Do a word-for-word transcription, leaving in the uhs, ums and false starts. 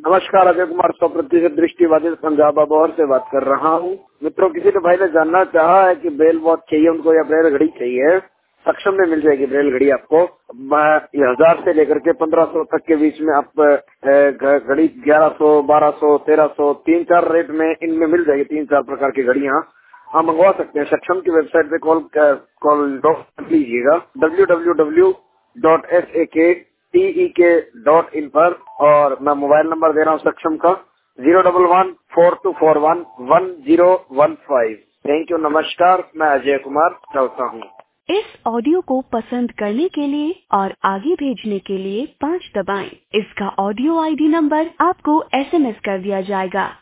नमस्कार, अजय कुमार सौ प्रतिशत दृष्टिबाधित पंजाब अबोहर से बात कर रहा हूँ। मित्रों, किसी ने भाई ने जानना चाहा है कि ब्रेल वॉच चाहिए उनको या ब्रेल घड़ी चाहिए। सक्षम में मिल जाएगी ब्रेल घड़ी आपको। हजार से लेकर के पंद्रह सौ तक के बीच में आप घड़ी ग्यारह सौ, बारह सौ, तेरह सौ, तीन चार रेट में इनमें मिल जाएगी। तीन चार प्रकार की घड़ियाँ आप मंगवा सकते हैं। सक्षम की वेबसाइट पे कॉल कॉल लीजिएगा W W W dot S A K T ई के डॉट इन पर, और मैं मोबाइल नंबर दे रहा हूँ सक्षम का zero double one four two four one one zero one five. Thank you, नमस्कार, मैं अजय कुमार चौथा हूँ। इस ऑडियो को पसंद करने के लिए और आगे भेजने के लिए पाँच दबाएं। इसका ऑडियो आई डी नंबर आपको एस एम एस कर दिया जाएगा।